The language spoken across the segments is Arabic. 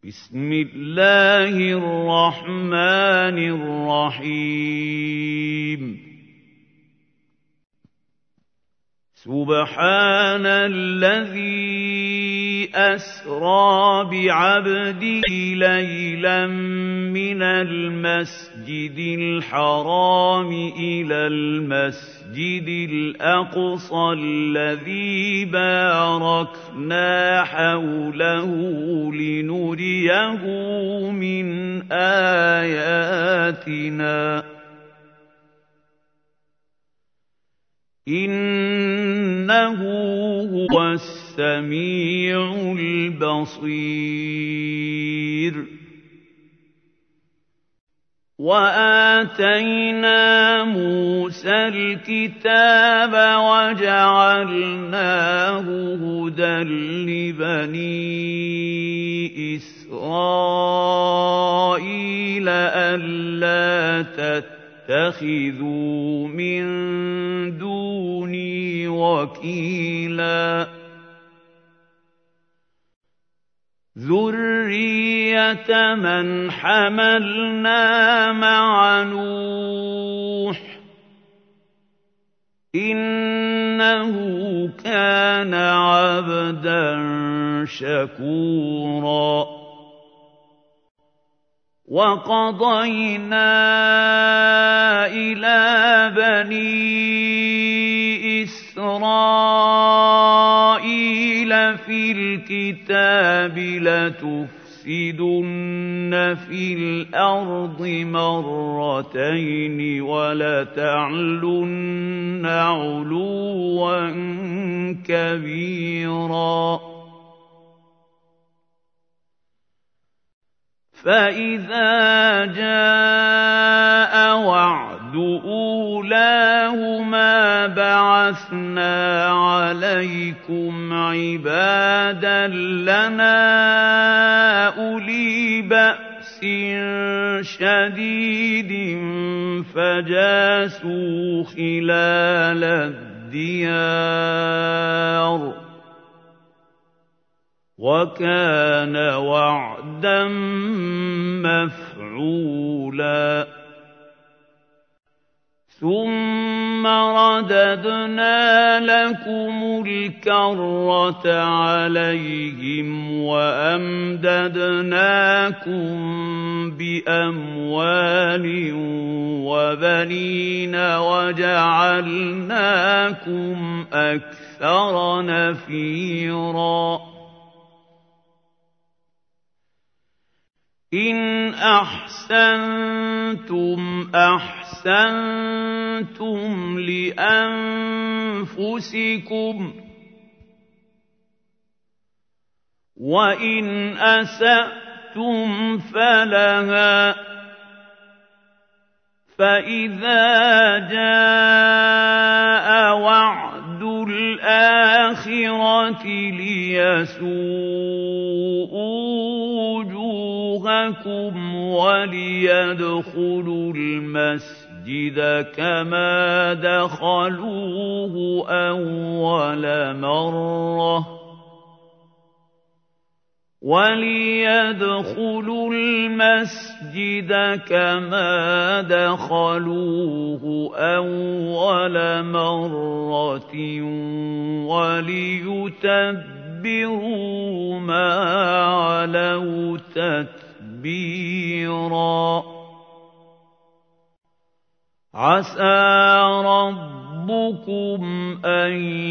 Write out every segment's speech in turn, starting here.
بسم الله الرحمن الرحيم سبحان الذي أسرى بعبده ليلا من المسجد الحرام إلى المسجد الأقصى الذي باركنا حوله لنريه من آياتنا إنه هو السميع البصير وآتينا موسى الكتاب وجعلناه هدى لبني إسرائيل ألا تتخذوا من دوني وكيلا ذرية من حملنا مع نوح إنه كان عبدا شكورا وقضينا إلى بني إسرائيل في الكتاب لتفسدن في الأرض مرتين ولتعلن علوا كبيرا فإذا جاء وعد أولاهما بعثنا عليكم عبادا لنا أولي بأس شديد فجاسوا خلال الديار وكان وعدا مفعولا ثم رددنا لكم الكرة عليهم وأمددناكم بأموال وبنين وجعلناكم أكثر نفيرا إن أحسنتم أحسنتم لأنفسكم وإن أسأتم فلها فإذا جاء وعد الآخرة ليسوءوا وجوهكم وليدخلوا المسجد كما دخلوه أول مرة وليدخلوا المسجد كما دخلوه أول مرة وليتبروا ما علوا تتبيرا عسى ربكم أن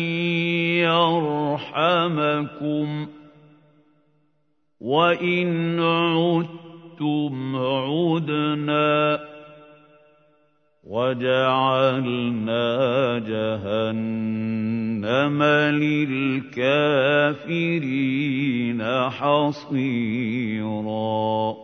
يرحمكم وإن عدتم عدنا وجعلنا جهنم للكافرين حصيرا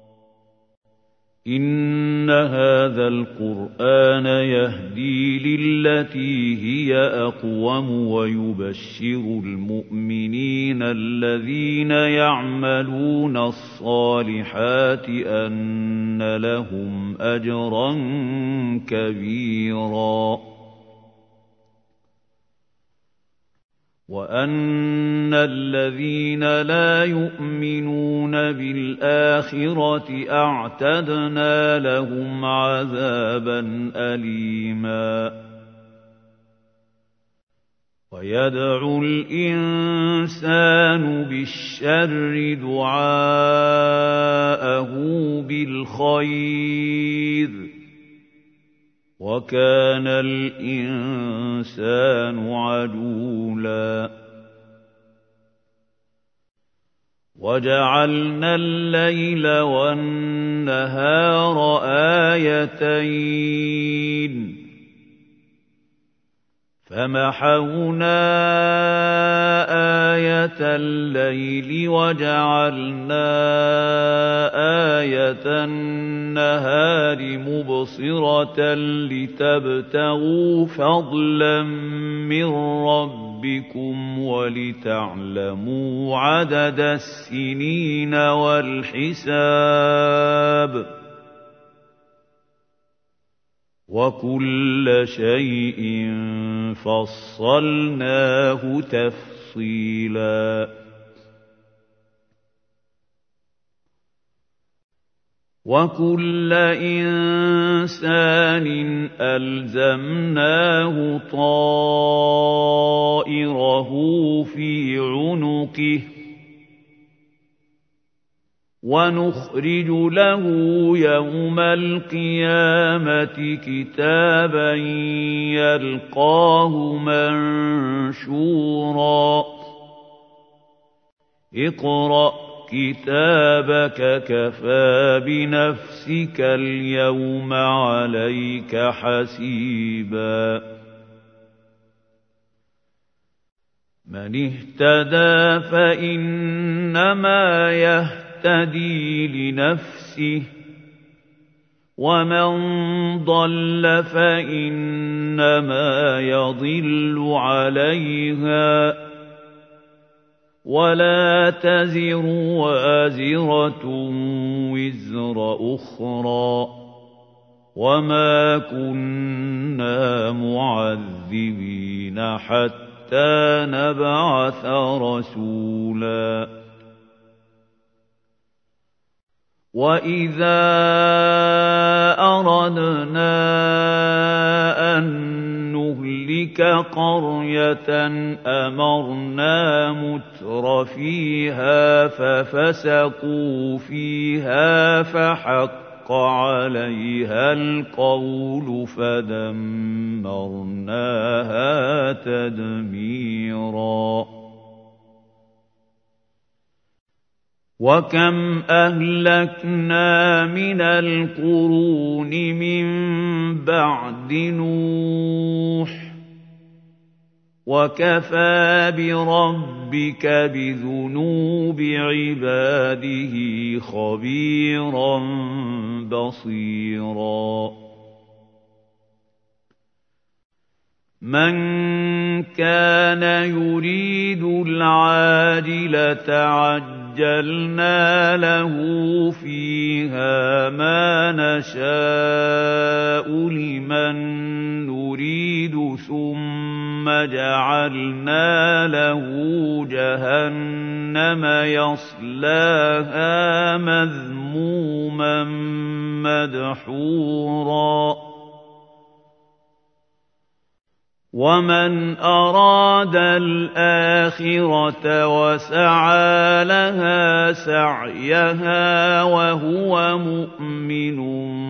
إن هذا القرآن يهدي للتي هي أقوم ويبشر المؤمنين الذين يعملون الصالحات أن لهم أجرا كبيرا وَأَنَّ الَّذِينَ لَا يُؤْمِنُونَ بِالْآخِرَةِ أَعْتَدْنَا لَهُمْ عَذَابًا أَلِيمًا وَيَدْعُ الْإِنسَانُ بِالشَّرِّ دُعَاءَهُ بِالْخَيْرِ وَكَانَ الْإِنسَانُ عَجُولًا وَجَعَلْنَا اللَّيْلَ وَالنَّهَارَ آيَتَيْنِ فَمَحَوْنَا آيَةَ اللَّيْلِ وَجَعَلْنَا آيَةَ النَّهَارِ مُبْصِرَةً لِتَبْتَغُوا فَضْلًا مِّن رَّبِّكُمْ وَلِتَعْلَمُوا عَدَدَ السِّنِينَ وَالْحِسَابَ وَكُلَّ شَيْءٍ فَصَّلْنَاهُ تَفْصِيلًا وَكُلَّ إِنسَانٍ أَلْزَمْنَاهُ طَائِرَهُ فِي عُنُقِهِ وَنُخْرِجُ لَهُ يَوْمَ الْقِيَامَةِ كِتَابًا يَلْقَاهُ مَنشُورًا اقْرَأْ كِتَابَكَ كَفَىٰ بِنَفْسِكَ الْيَوْمَ عَلَيْكَ حَسِيبًا مَنِ اهْتَدَىٰ فَإِنَّمَا يَهْتَدِي لِنَفْسِهِ وَمَن ضَلَّ فَإِنَّمَا يَضِلُّ عَلَيْهَا وَلَا تَزِرُ وَازِرَةٌ وِزْرَ أُخْرَىٰ وَمَا كُنَّا مُعَذِّبِينَ حَتَّىٰ نَبْعَثَ رَسُولًا وَإِذَا أَرَدْنَا أَن نُّهْلِكَ قَرْيَةً أَمَرْنَا مُتْرَفِيهَا فَفَسَقُوا فِيهَا فَحَقَّ عَلَيْهَا الْقَوْلُ فَدَمَّرْنَاهَا تَدْمِيرًا وَكَمْ أَهْلَكْنَا مِنَ الْقُرُونِ مِن بَعْدِ نُوحٍ وَكَفَىٰ بِرَبِّكَ بِذُنُوبِ عِبَادِهِ خَبِيرًا بَصِيرًا مَنْ كَانَ يُرِيدُ الْعَاجِلَةَ عَجَّلْنَا لَهُ فِيهَا مَا نَشَاءُ لِمَن نُّرِيدُ ثُمَّ جَعَلْنَا لَهُ جَهَنَّمَ يَصْلَاهَا مَذْمُومًا مَّدْحُورًا وَمَنْ أَرَادَ الْآخِرَةَ وَسَعَىٰ لَهَا سَعْيَهَا وَهُوَ مُؤْمِنٌ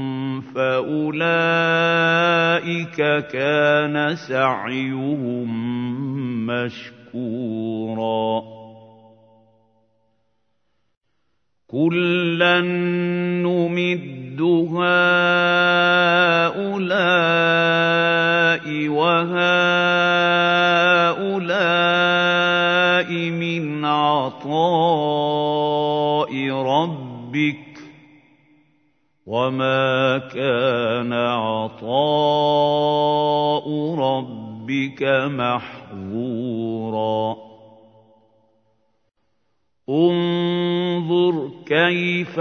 فَأُولَٰئِكَ كَانَ سَعْيُهُم مَّشْكُورًا كُلًّا نُّمِدُّ هَٰؤُلَاءِ وَهَٰؤُلَاءِ مِنْ عَطَاءِ رَبِّكَ وَمَا كَانَ عَطَاءُ رَبِّكَ مَحْظُورًا انظُرْ كَيْفَ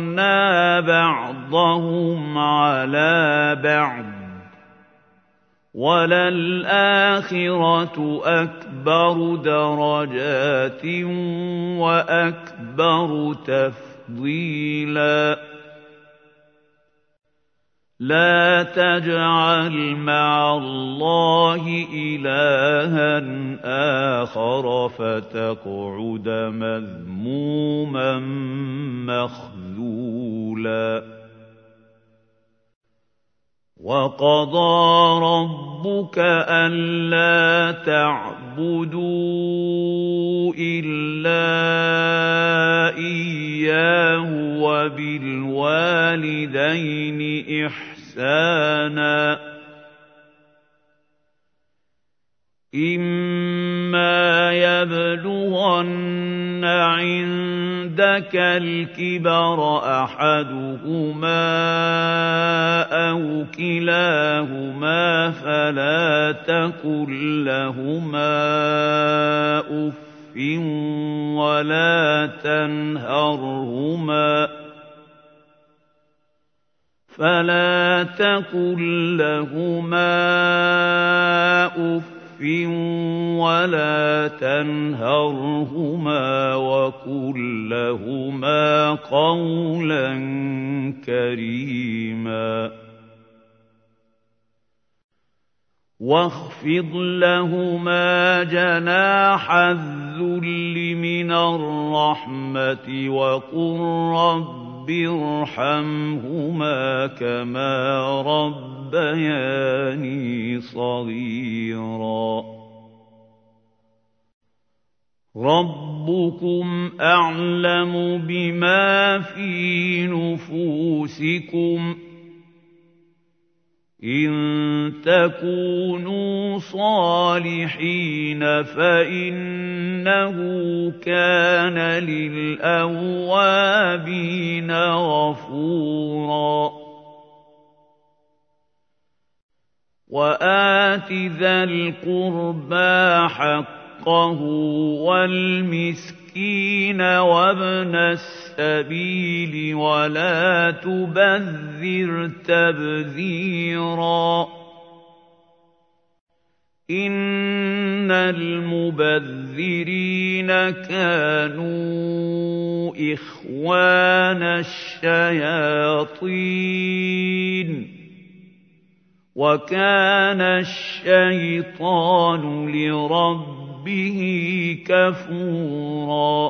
فَضَّلْنَا بَعْضَهُمْ عَلَىٰ بَعْضٍ وَلَلْآخِرَةُ أَكْبَرُ دَرَجَاتٍ وَأَكْبَرُ تَفْضِيلًا لَا تَجْعَلْ مَعَ اللَّهِ إِلَٰهًا آخَرَ فَتَقْعُدَ مَذْمُومًا مَّخْذُولًا وَقَضَىٰ رَبُّكَ أَلَّا تَعْبُدُوا إِلَّا إِيَّاهُ وَبِالْوَالِدَيْنِ إِحْسَانًا إِمَّا يَبْلُغَنَّ عِندَكَ الْكِبَرَ أَحَدُهُمَا أَوْ كِلَاهُمَا فَلَا تَقُل لَّهُمَا أُفٍّ وَلَا تَنْهَرْهُمَا وَقُل لَّهُمَا قَوْلًا كَرِيمًا وَاخْفِضْ لَهُمَا جَنَاحَ الذُّلِّ مِنَ الرَّحْمَةِ وَقُل رَّبِّ ارْحَمْهُمَا كَمَا رَبَّيَانِي صَغِيرًا رَّبُّكُمْ أَعْلَمُ بِمَا فِي نُفُوسِكُمْ ۚ إِن تَكُونُوا صَالِحِينَ فَإِنَّهُ كَانَ لِلْأَوَّابِينَ غَفُورًا وَآتِ ذَا الْقُرْبَىٰ حَقَّهُ وَالْمِسْكِينَ وَابْنَ السَّبِيلِ وَلَا تُبَذِّرْ تَبْذِيرًا إِنَّ الْمُبَذِّرِينَ كَانُوا إِخْوَانَ الشَّيَاطِينِ وَكَانَ الشَّيْطَانُ لِرَبِّهِ كَفُورًا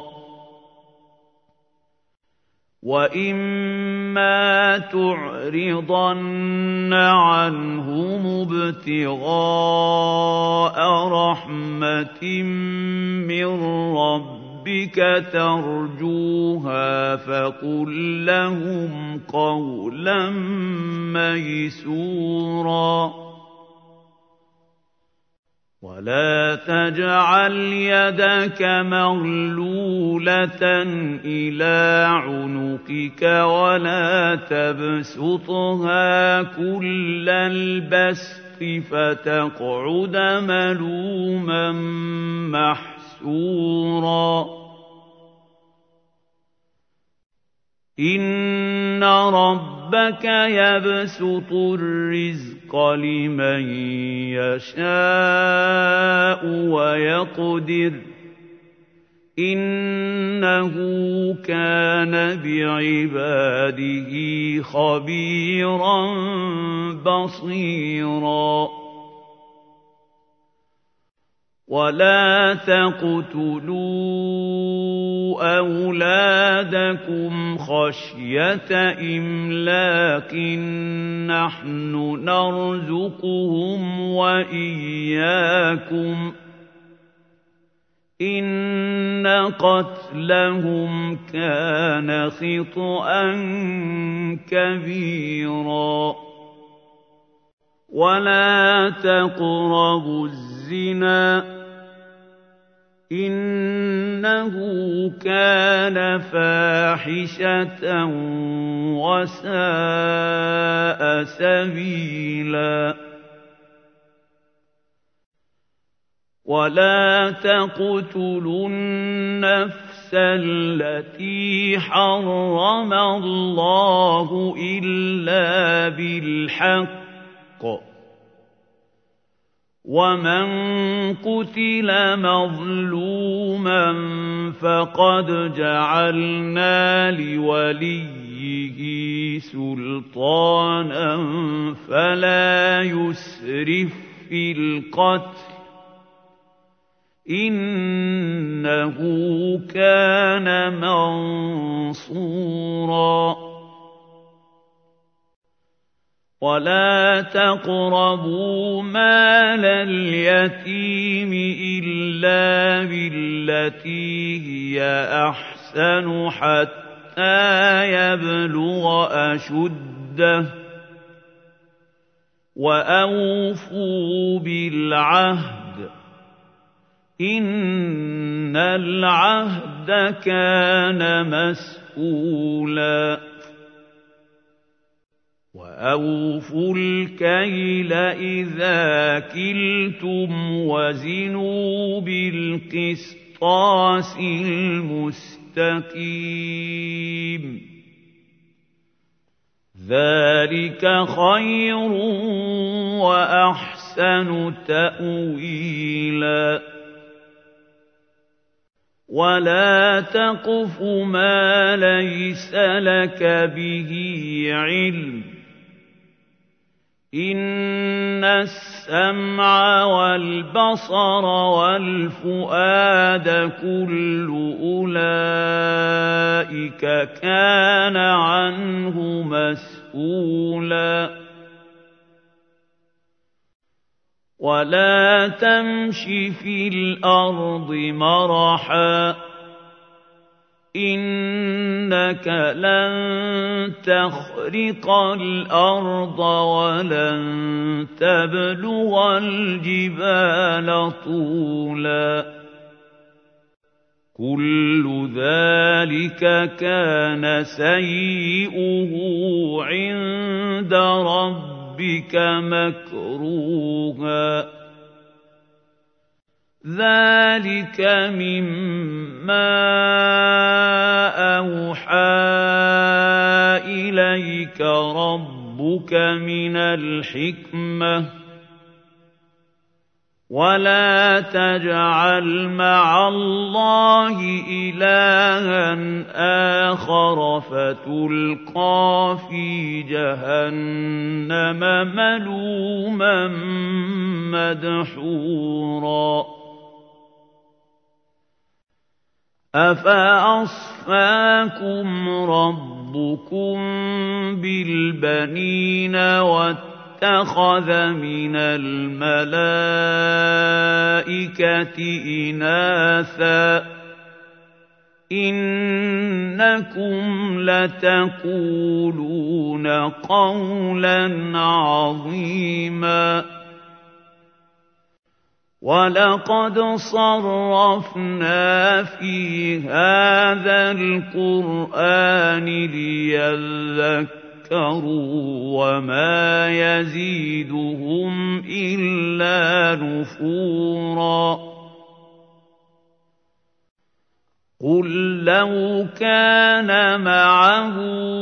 وَإِمَّا تُعْرِضَنَّ عَنْهُمُ ابْتِغَاءَ رَحْمَةٍ مِّن رَّبِّكَ تَرْجُوهَا فَقُل لَّهُمْ قَوْلًا مَّيْسُورًا وَلَا تَجْعَلْ يَدَكَ مَغْلُولَةً إِلَىٰ عُنُقِكَ وَلَا تَبْسُطْهَا كُلَّ الْبَسْطِ فَتَقْعُدَ مَلُومًا مَّحْسُورًا إِنَّ رَبَّكَ يَبْسُطُ الرِّزْقَ لِمَن يَشَاءُ وَيَقْدِرُ إِنَّهُ كَانَ بِعِبَادِهِ خَبِيرًا بَصِيرًا وَلَا تَقْتُلُوا أَوْلَادَكُمْ خَشْيَةَ إِمْلَاقٍ ۖ نَّحْنُ نَرْزُقُهُمْ وَإِيَّاكُمْ ۚ إِنَّ قَتْلَهُمْ كَانَ خِطْئًا كَبِيرًا وَلَا تَقْرَبُوا الزِّنَا إِنَّهُ كَانَ فَاحِشَةً وَسَاءَ سَبِيلًا وَلَا تَقْتُلُوا النَّفْسَ الَّتِي حَرَّمَ اللَّهُ إِلَّا بِالْحَقِّ وَمَن قُتِلَ مَظْلُومًا فَقَدْ جَعَلْنَا لِوَلِيِّهِ سُلْطَانًا فَلَا يُسْرِف فِّي الْقَتْلِ ۖ إِنَّهُ كَانَ مَنصُورًا وَلَا تَقْرَبُوا مَالَ الْيَتِيمِ إِلَّا بِالَّتِي هِيَ أَحْسَنُ حَتَّىٰ يَبْلُغَ أَشُدَّهُ ۖ وَأَوْفُوا بِالْعَهْدِ ۖ إِنَّ الْعَهْدَ كَانَ مَسْئُولًا وَأَوْفُوا الْكَيْلَ إِذَا كِلْتُمْ وَزِنُوا بِالْقِسْطَاسِ الْمُسْتَقِيمِ ذَلِكَ خَيْرٌ وَأَحْسَنُ تَأْوِيلًا وَلَا تَقْفُ مَا لَيْسَ لَكَ بِهِ عِلْمٌ إِنَّ السَّمْعَ وَالْبَصَرَ وَالْفُؤَادَ كُلُّ أُولَئِكَ كَانَ عَنْهُ مَسْئُولًا وَلَا تَمْشِ فِي الْأَرْضِ مَرَحًا إِنَّكَ لَن تَخْرِقَ الْأَرْضَ وَلَن تَبْلُغَ الْجِبَالَ طُولًا كُلُّ ذَلِكَ كَانَ سَيِّئُهُ عِندَ رَبِّكَ مَكْرُوهًا ذَلِكَ مِمَّا أَوْحَىٰ إِلَيْكَ رَبُّكَ مِنَ الْحِكْمَةِ ۗ وَلَا تَجْعَلْ مَعَ اللَّهِ إِلَٰهًا آخَرَ فَتُلْقَىٰ فِي جَهَنَّمَ مَلُومًا مَّدْحُورًا أَفَأَصْفَاكُمْ رَبُّكُم بِالْبَنِينَ وَاتَّخَذَ مِنَ الْمَلَائِكَةِ إِنَاثًا ۚ إِنَّكُمْ لَتَقُولُونَ قَوْلًا عَظِيمًا وَلَقَدْ صَرَّفْنَا فِي هَٰذَا الْقُرْآنِ لِيَذَّكَّرُوا وَمَا يَزِيدُهُمْ إِلَّا نُفُورًا قُل لَّوْ كَانَ مَعَهُ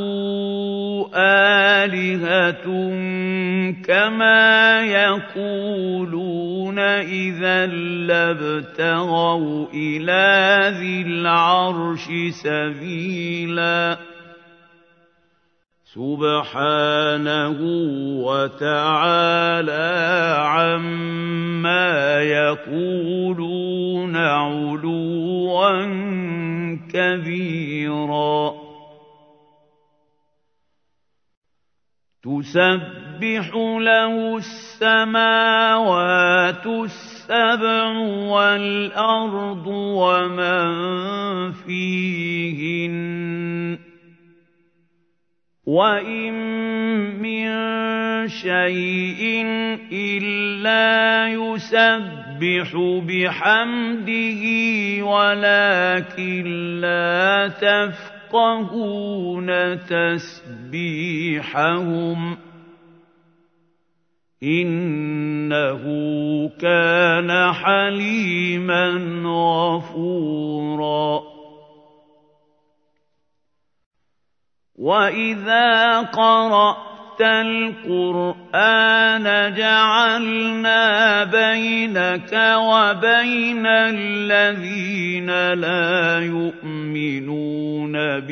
آلِهَةٌ كَمَا يَقُولُونَ إِذًا لَّابْتَغَوْا إِلَىٰ ذِي الْعَرْشِ سَبِيلًا سُبْحَانَهُ وَتَعَالَىٰ عَمَّا يَقُولُونَ عُلُوًّا كَبِيرًا تُسَبِّحُ لَهُ السَّمَاوَاتُ السَّبْعُ وَالْأَرْضُ وَمَن فِيهِنَّ وَإِن مِّن شَيْءٍ إِلَّا يُسَبِّحُ بِحَمْدِهِ وَلَٰكِن لَّا تَفْقَهُونَ تَسْبِيحَهُمْ ۗ إِنَّهُ كَانَ حَلِيمًا غَفُورًا وَإِذَا قَرَأْتَ القرآن جعلنا بينك وبين الذين لا يؤمنون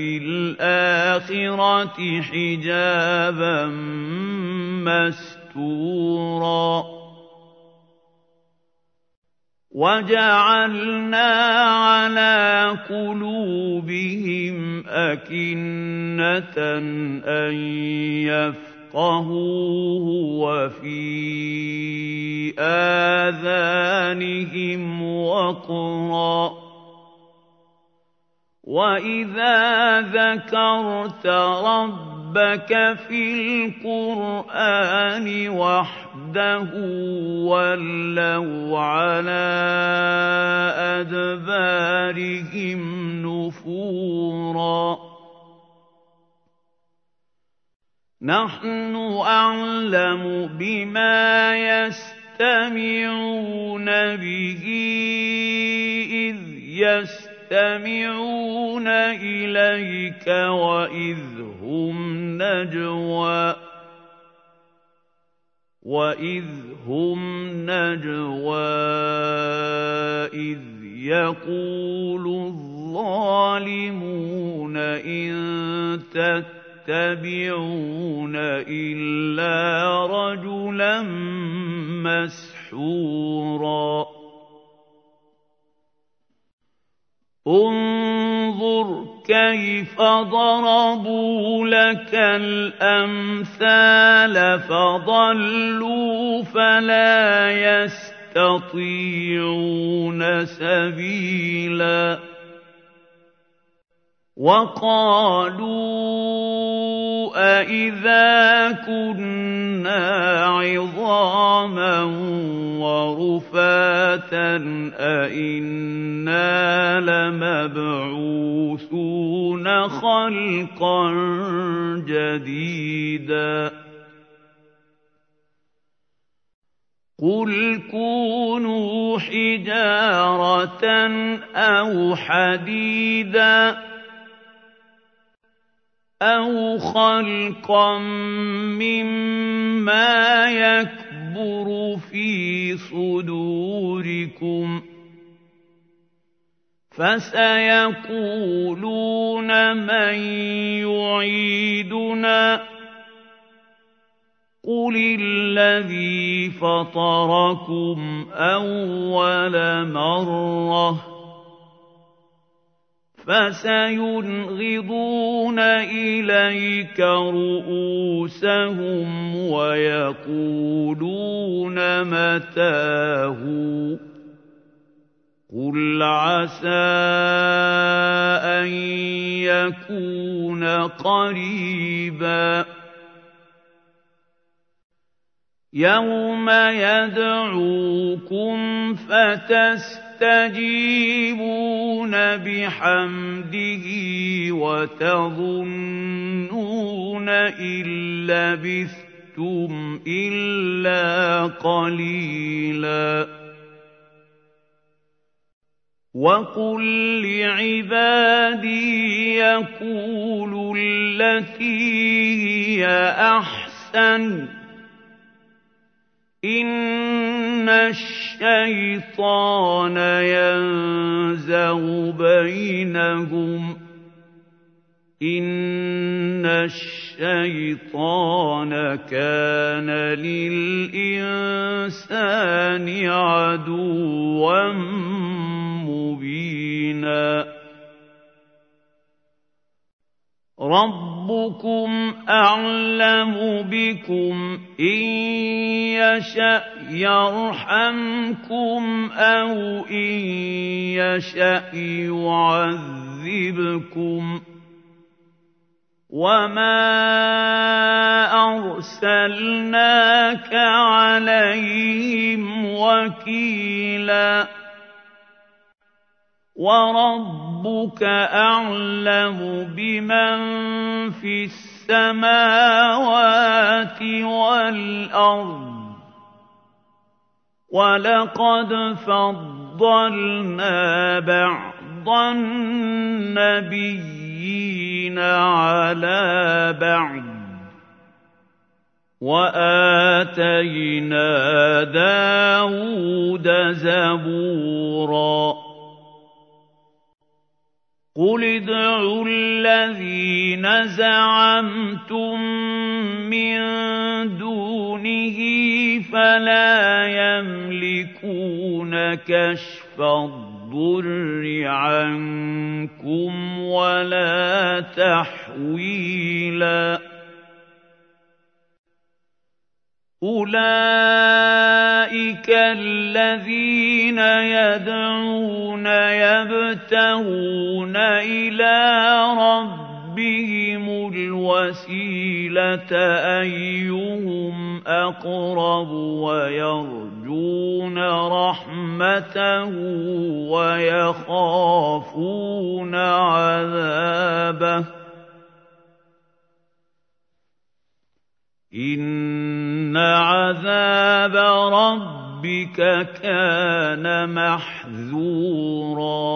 بالآخرة حجابا مستورا وجعلنا على قلوبهم أكنة أن يفقهوه وفي آذانهم وقرا وإذا ذكرت ربك في القرآن وحده ولوا على أدبارهم نفورا نحن أعلم بما يستمعون به إذ يستمعون إليك وإذ هم نجوى إذ يقول الظالمون إن تتبعون إلا رجلا مسحورا انظر كيف ضربوا لك الأمثال فضلوا فلا يستطيعون سبيلا وقالوا أإذا كنا عظاما ورفاتا أإنا لمبعوثون خلقا جديدا قل كونوا حجارة أو حديدا أو خلقا مما يكبر في صدوركم فسيقولون من يعيدنا قل الذي فطركم أول مرة فسينغضون إليك رؤوسهم ويقولون متاه قل عسى أن يكون قريبا يوم يدعوكم فتستجيبون بحمده وتظنون إن لبثتم إلا قليلا وقل لعبادي يقولوا التي هي أحسن إن الشيطان ينزغ بينهم إن الشيطان كان للإنسان عدوا مبينا ربكم أعلم بكم إن يشأ يرحمكم أو إن يشأ يعذبكم وما أرسلناك عليهم وكيلا وربك أعلم بمن في السماوات والأرض ولقد فضلنا بعض النبيين على بعض وَآتَيْنَا دَاوُودَ زَبُورًا قُلِ ادْعُوا الَّذِينَ زَعَمْتُم مِّن دُونِهِ فَلَا يَمْلِكُونَ كَشْفَ الضُّرِّ عَنكُمْ وَلَا تَحْوِيلًا أُولَٰئِكَ الَّذِينَ يَدْعُونَ يَبْتَغُونَ إِلَىٰ رَبِّهِمُ الْوَسِيلَةَ أَيُّهُمْ أَقْرَبُ وَيَرْجُونَ رَحْمَتَهُ وَيَخَافُونَ عَذَابَهُ إِنَّ عَذَابَ رَبِّكَ كَانَ مَحْذُورًا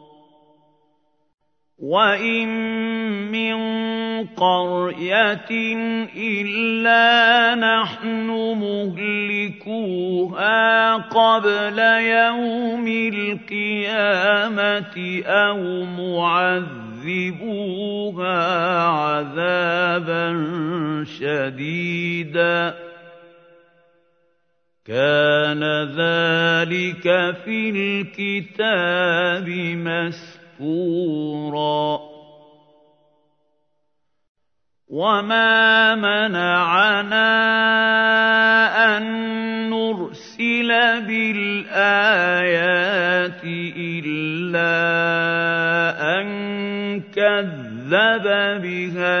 وَإِن مِّن قَرْيَةٍ إِلَّا نَحْنُ مُهْلِكُوهَا قَبْلَ يَوْمِ الْقِيَامَةِ أَوْ مُعَذِّبُوهَا عَذَابًا شَدِيدًا كَانَ ذَلِكَ فِي الْكِتَابِ مسطورا وَمَا مَنَعَنَا أَن نُّرْسِلَ بِالْآيَاتِ إِلَّا أَن كَذَّبَ بِهَا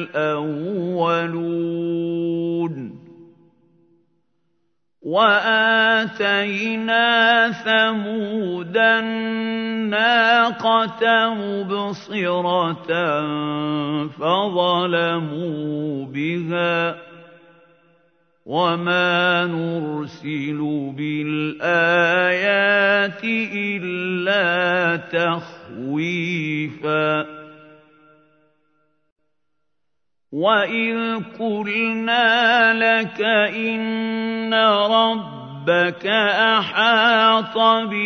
الْأَوَّلُونَ وَآتَيْنَا ثَمُودَ النَّاقَةَ مُبْصِرَةً فَظَلَمُوا بِهَا وَمَا نُرْسِلُ بِالْآيَاتِ إِلَّا تَخْوِيفًا وَإِذْ قُلْنَا لَكَ إِنَّ رَبَّكَ أَحَاطَ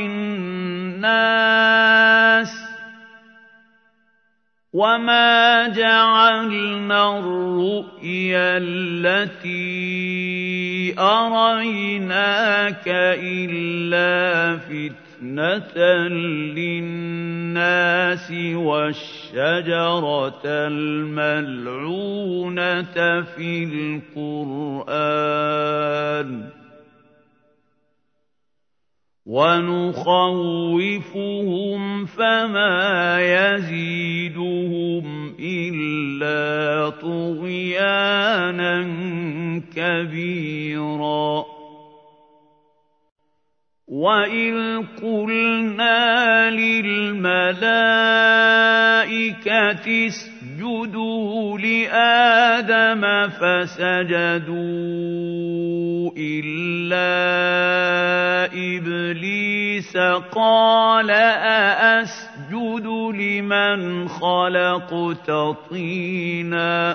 بِالنَّاسِ وَمَا جَعَلْنَا الرُّؤْيَا الَّتِي أَرَيْنَاكَ إِلَّا فِتْنَةً لِّلنَّاسِ وَالشَّجَرَةَ الْمَلْعُونَةَ فِي الْقُرْآنِ وَنُخَوِّفُهُمْ فَمَا يَزِيدُهُمْ إِلَّا طُغْيَانًا كَبِيرًا وَإِذْ قُلْنَا لِلْمَلَائِكَةِ اسْجُدُوا لِآدَمَ فَسَجَدُوا إِلَّا إِبْلِيسَ قَالَ أَأَسْجُدُ لِمَنْ خَلَقْتَ طِينًا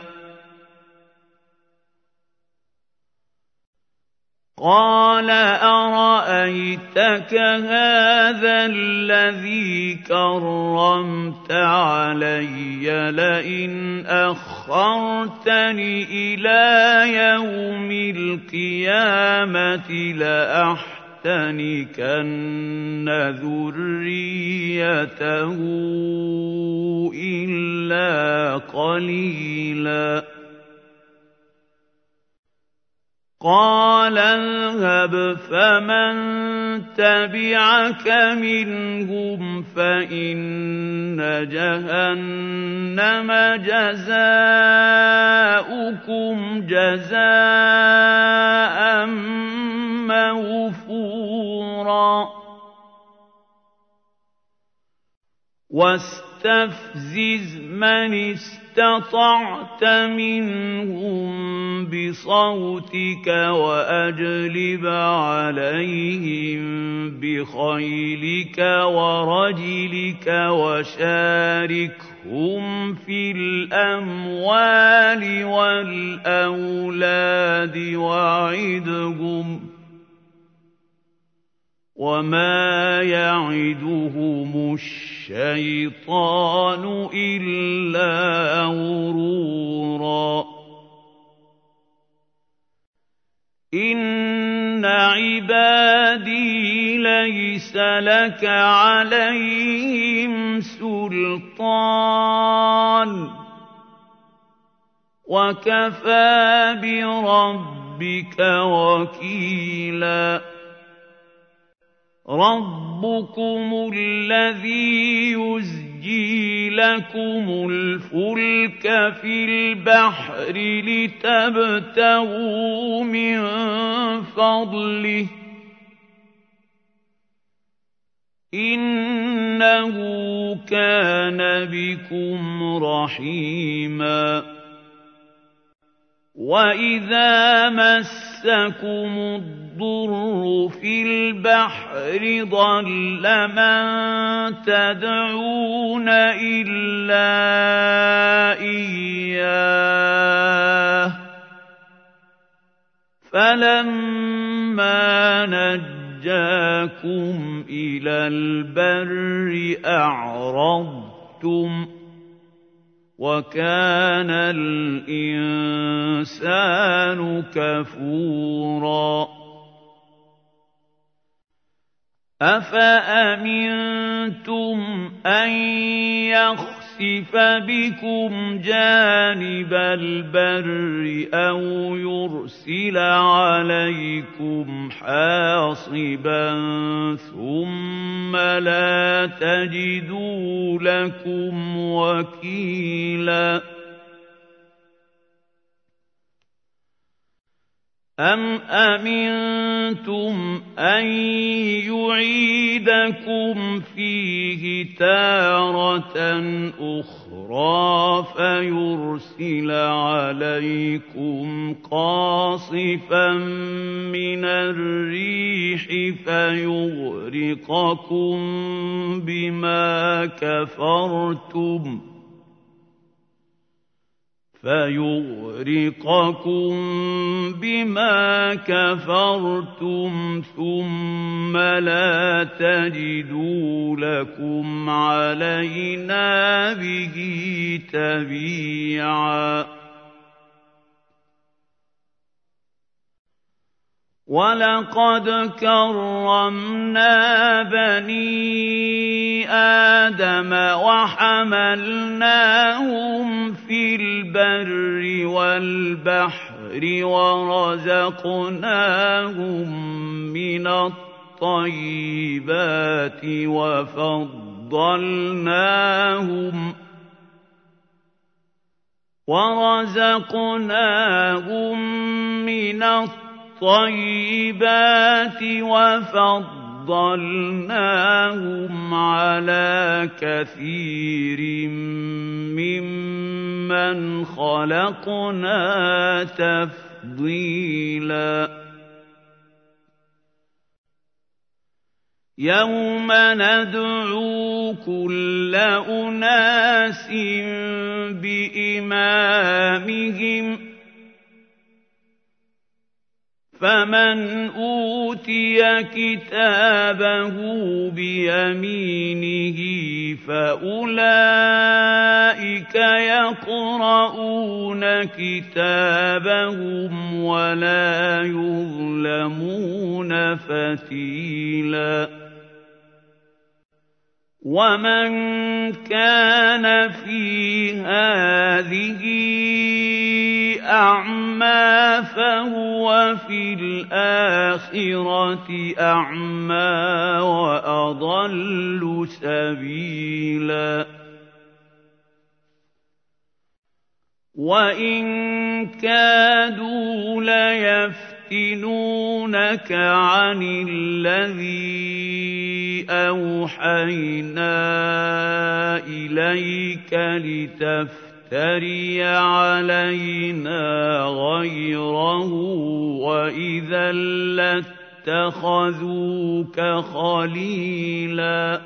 قَالَ أَرَأَيْتَكَ هَٰذَا الَّذِي كَرَّمْتَ عَلَيَّ لَئِنْ أَخَّرْتَنِ إِلَىٰ يَوْمِ الْقِيَامَةِ لَأَحْتَنِكَنَّ ذُرِّيَّتَهُ إِلَّا قَلِيلًا قَالَ اذْهَبْ فَمَن تَبِعَكَ مِنْهُمْ فَإِنَّ جَهَنَّمَ جَزَاؤُكُمْ جَزَاءً مَّوْفُورًا وَاسْتَفْزِزْ مَنِ اسْتَطَعْتَ مِنْهُم بِصَوْتِكَ وَأَجْلِبْ عَلَيْهِم بِخَيْلِكَ وَرَجِلِكَ وَشَارِكْهُمْ فِي الْأَمْوَالِ وَالْأَوْلَادِ وعدهم وما يعدهم الشيطان إلا غرورا إن عبادي ليس لك عليهم سلطان وكفى بربك وكيلا ربكم الذي يزجي لكم الفلك في البحر لتبتغوا من فضله إنه كان بكم رحيما وإذا مسكم الضر في البحر ضل من تدعون إلا إياه فلما نجاكم إلى البر أعرضتم وكان الإنسان كفورا أفأمنتم أن يخسف بكم جانب البر أو يرسل عليكم حاصبا ثم لا تجدوا لكم وكيلا أم أمنتم أن يعيدكم فيه تارة أخرى فيرسل عليكم قاصفا من الريح فيغرقكم بما كفرتم ثم لا تجدوا لكم علينا به تبيعا ولقد كرمنا بني آدم وحملناهم في البر والبحر ورزقناهم من الطيبات وفضلناهم على كثير ممن خلقنا تفضيلا يوم ندعو كل أناس بإمامهم فمن أوتي كتابه بيمينه فأولئك يقرؤون كتابهم ولا يظلمون فتيلا ومن كان في هذه أعمى فهو في الآخرة أعمى وأضل سبيلا وإن كادوا ليفتنونك عن الذي أوحينا إليك لتفتري علينا غيره وإذا لاتخذوك خليلا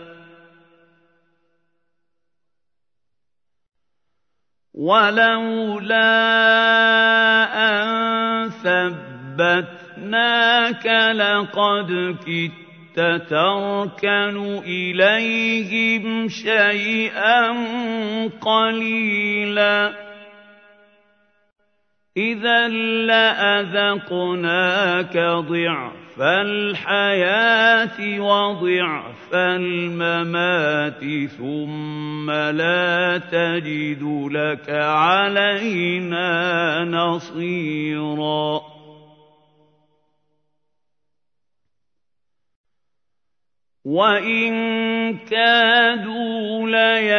ولولا أن ثبتناك لقد كدت تركن إليهم شيئا قليلا إذا لأذقناك ضعف الحياة وضعف الممات ثم لا تجد لك علينا نصيرا وإن كادوا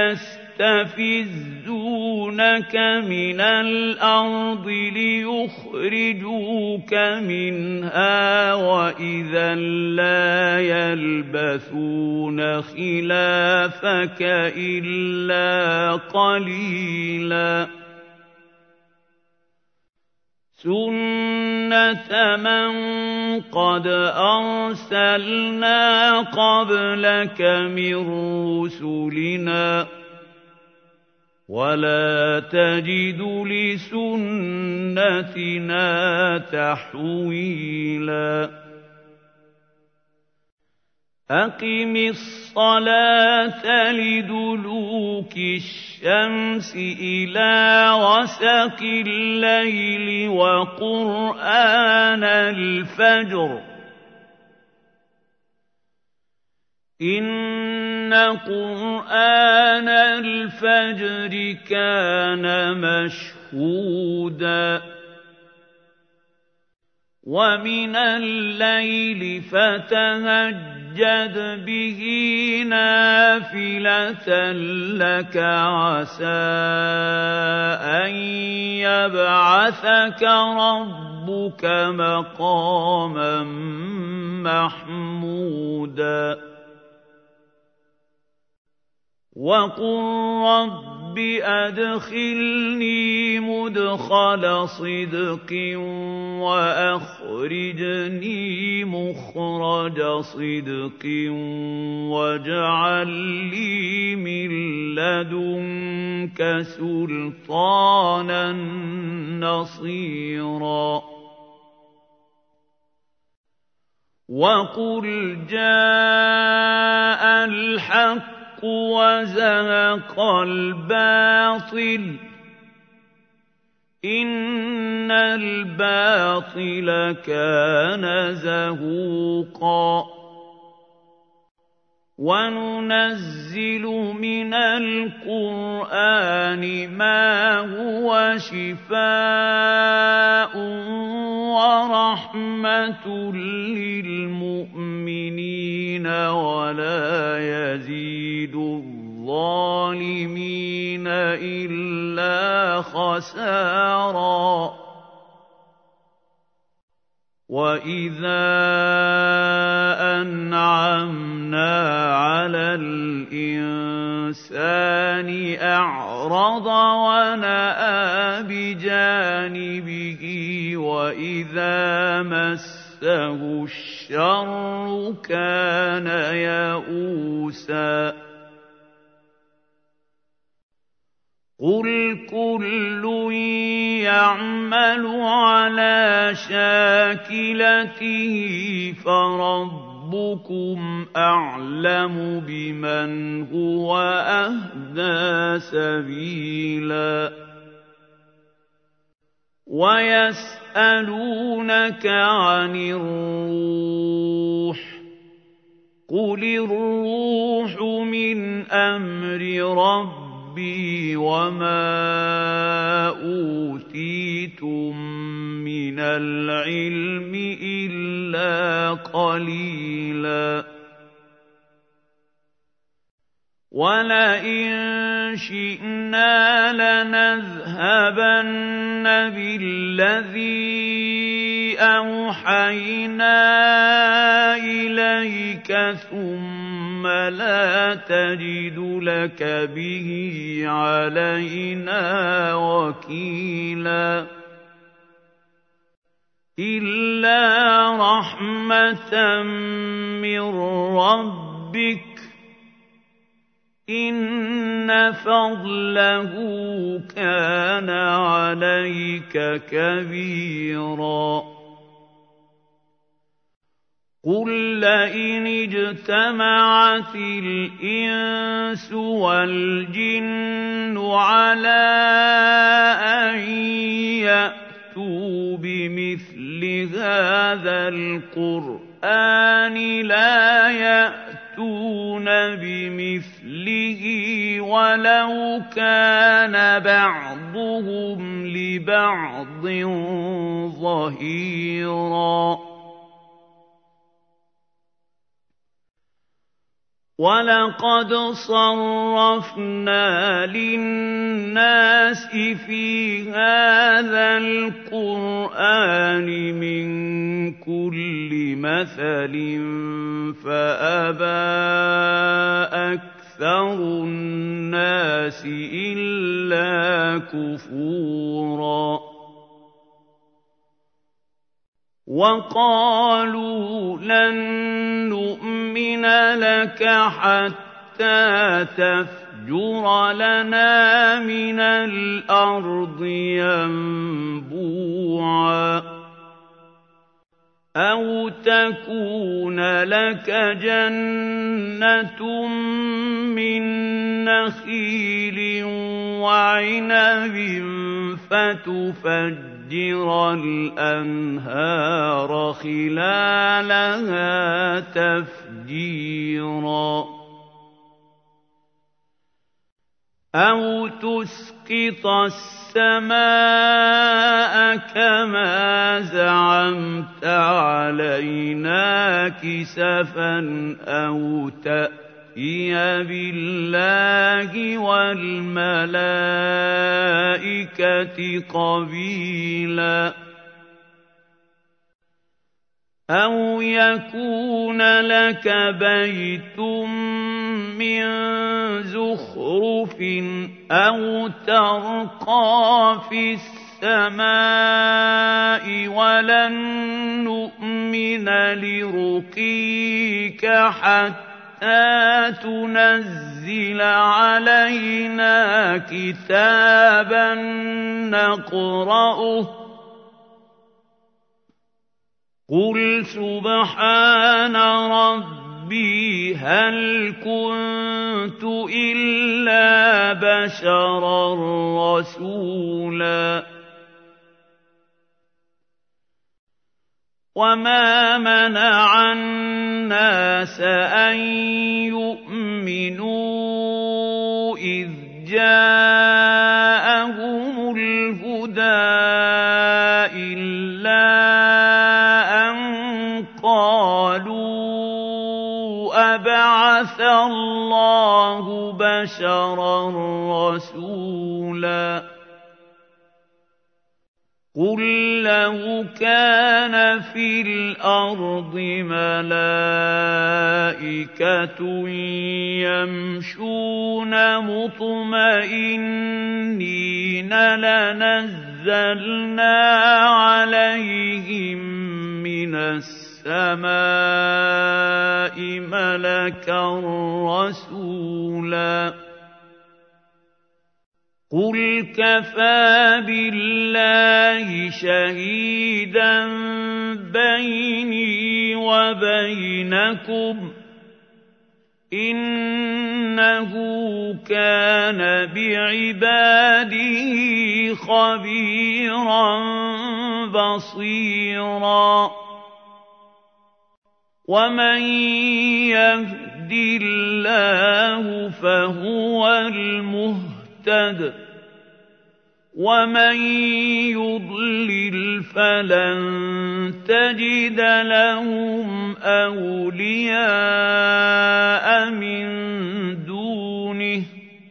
ليستفزونك من الأرض ليخرجوك منها وإذا لا يلبثون خلافك إلا قليلا سُنَّةَ مَن قَدْ أَرْسَلْنَا قَبْلَكَ مِن رُّسُلِنَا وَلَا تَجِدُ لِسُنَّتِنَا تَحْوِيلًا أقم الصلاة لدلوك الشمس إلى غسق الليل وقرآن الفجر إن قرآن الفجر كان مشهودا ومن الليل فتهجد به نافلة لك عسى أن يبعثك ربك مقاما محمودا وقل رب أدخلني مدخل صدق وأخرجني مخرج صدق واجعل لي من لدنك سلطانا نصيرا وقل جاء الحق وزهق الباطل إن الباطل كان زهوقا وننزل من القرآن ما هو شفاء ورحمة للمؤمنين ولا يزيد الظالمين إلا خسارا وإذا أنعمنا على الإنسان أعرض ونأى بجانبه وإذا مسه الشر كان يئوسا قل كل يعمل على شاكلته فربكم أعلم بمن هو أهدى سبيلا ويسألونك عن الروح قل الروح من أمر ربي وما أوتيتم من العلم إلا قليلا ولئن شئنا لنذهبن بالذي أوحينا إليك ثم لا تجد لك به علينا وكيلا إلا رحمة من ربك إن فضله كان عليك عليك كبيرا قل لئن اجتمعت الإنس والجن على أن يأتوا بمثل هذا القرآن لا يأتون بمثله ولو كان بعضهم لبعض ظهيرا وَلَقَدْ صَرَّفْنَا لِلنَّاسِ فِي هَٰذَا الْقُرْآنِ مِن كُلِّ مَثَلٍ فَأَبَىٰ أَكْثَرُ النَّاسِ إِلَّا كُفُورًا وَقَالُوا لَن نُّؤْمِنَ لَكَ حَتَّىٰ تَفْجُرَ لَنَا مِنَ الْأَرْضِ يَنبُوعًا أَوْ تَكُونَ لَكَ جَنَّةٌ مِّن نَّخِيلٍ وَعِنَبٍ فَتُفَجِّرَ الْأَنْهَارَ خِلَالَهَا تَفْجِيرًا أَوْ تُسْقِطَ السَّمَاءَ كَمَا زَعَمْتَ عَلَيْنَا كِسَفًا أَوْ تَأْتِيَ بِاللَّهِ وَالْمَلَائِكَةِ قَبِيلًا أَوْ يَكُونَ لَكَ بَيْتٌ مِّن زُخْرُفٍ أَوْ تَرْقَىٰ فِي السَّمَاءِ وَلَن نُّؤْمِنَ لِرُقِيِّكَ حَتَّىٰ تُنَزِّلَ عَلَيْنَا كِتَابًا نَّقْرَؤُهُ قُلْ سُبْحَانَ رَبِّي هَلْ كُنتُ إِلَّا بَشَرًا رَّسُولًا وَمَا مَنَعَ النَّاسَ أَن يُؤْمِنُوا إِذْ جَاءَهُمُ الْهُدَىٰ إِلَّا أَن قَالُوا أَبَعَثَ اللَّهُ بَشَرًا رَّسُولًا قُل لَّوْ كَانَ فِي الْأَرْضِ مَلَائِكَةٌ يَمْشُونَ مُطْمَئِنِّينَ لَنَزَّلْنَا عَلَيْهِم مِّنَ السَّمَاءِ مَلَكًا رَّسُولًا قُلْ كَفَىٰ بِاللَّهِ شَهِيدًا بَيْنِي وَبَيْنَكُمْ إِنَّهُ كَانَ بِعِبَادِهِ خَبِيرًا بَصِيرًا وَمَن يَهْدِ اللَّهُ فَهُوَ الْمُهْتَدِ وَمَن يُضْلِلْ فَلَن تَجِدَ لَهُمْ أَوْلِيَاءَ مِن دُونِهِ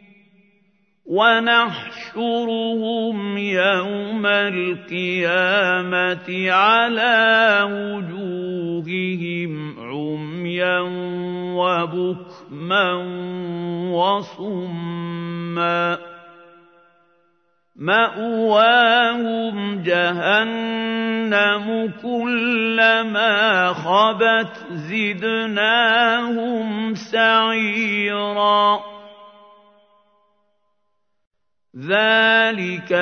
وَنَحْشُرُهُمْ يَوْمَ الْقِيَامَةِ عَلَىٰ وُجُوهِهِمْ عُمْيًا وَبُكْمًا وَصُمًّا مَأْوَاهُمْ جَهَنَّمُ كُلَّمَا خَبَتْ زِدْنَاهُمْ سَعِيرًا ذلك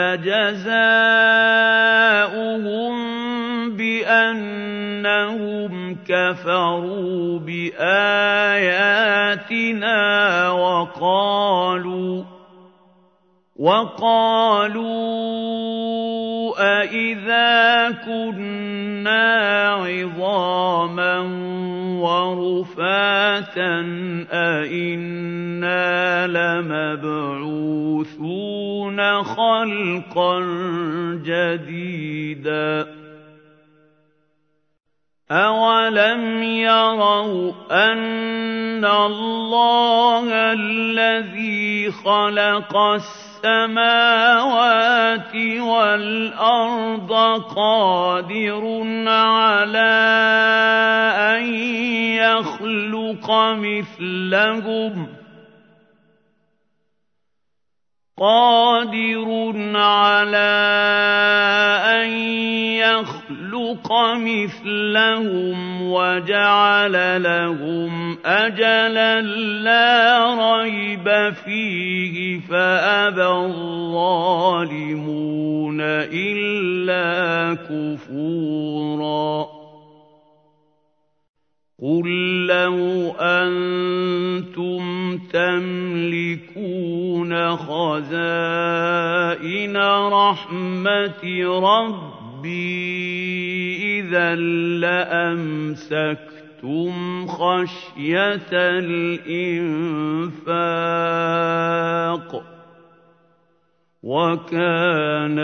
جزاؤهم بأنهم كفروا بآياتنا وقالوا أإذا كنا عظاما ورفاتا أإنا لمبعوثون خلقا جديدا أولم يروا أن الله الذي خلق السماوات والأرض قادر على أن يخلق مثلهم وجعل لهم أجلا لا ريب فيه فأبى الظالمون إلا كفورا قل لو أنتم تملكون خزائن رحمة ربي إذا لأمسكتم خشية الإنفاق وكان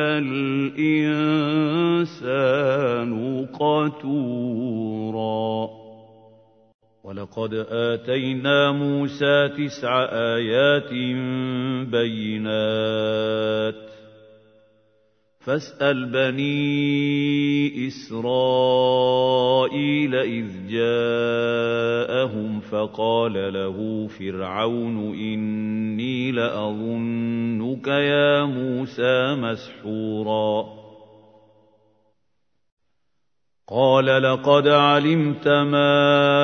الإنسان قتورا ولقد آتينا موسى 9 آيات بينات فاسأل بني إسرائيل إذ جاءهم فقال له فرعون إني لأظنك يا موسى مسحورا قال لقد علمت ما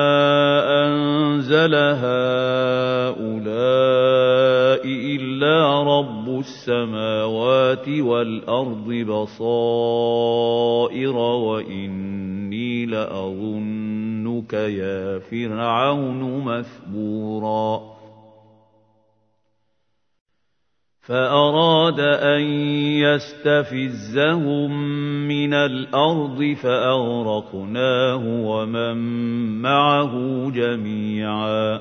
أنزل هؤلاء إلا رب السماوات والأرض بصائر وإني لأظنك يا فرعون مثبورا فأراد أن يستفزهم من الأرض فأغرقناه ومن معه جميعا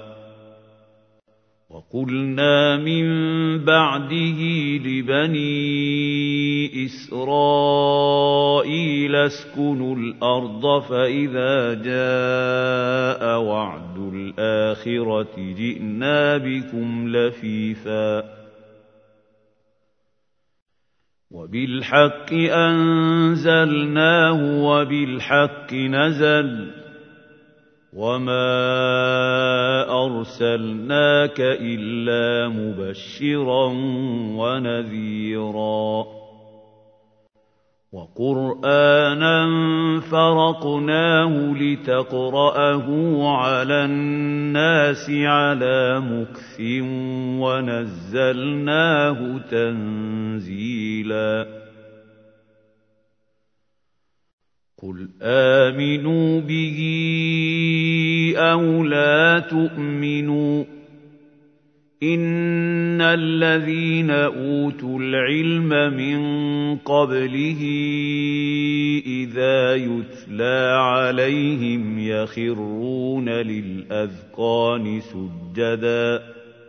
وقلنا من بعده لبني إسرائيل اسكنوا الأرض فإذا جاء وعد الآخرة جئنا بكم لفيفا وبالحق أنزلناه وبالحق نزل وما أرسلناك إلا مبشرا ونذيرا وقرآنا فرقناه لتقرأه على الناس على مكث ونزلناه تنزيلا قل آمنوا به أو لا تؤمنوا إن الذين أوتوا العلم من قبله إذا يتلى عليهم يخرون للأذقان سجدا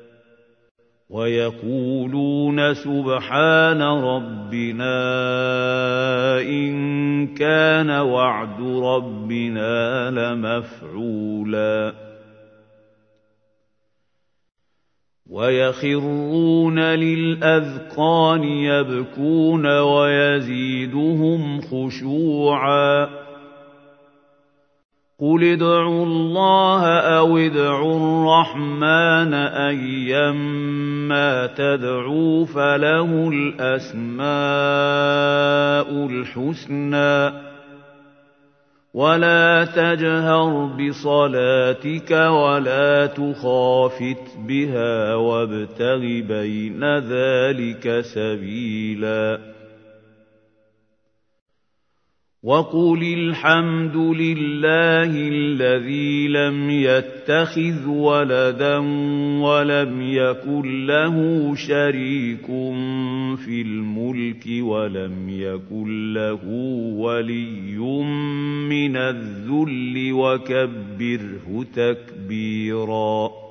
ويقولون سبحان ربنا إن كان وعد ربنا لمفعولا ويخرون للأذقان يبكون ويزيدهم خشوعا قل ادعوا الله أو ادعوا الرحمن أيما تدعوا فله الأسماء الحسنى ولا تجهر بصلاتك ولا تخافت بها وابتغ بين ذلك سبيلا وقل الحمد لله الذي لم يتخذ ولدا ولم يكن له شريك في الملك ولم يكن له ولي من الذل وكبره تكبيرا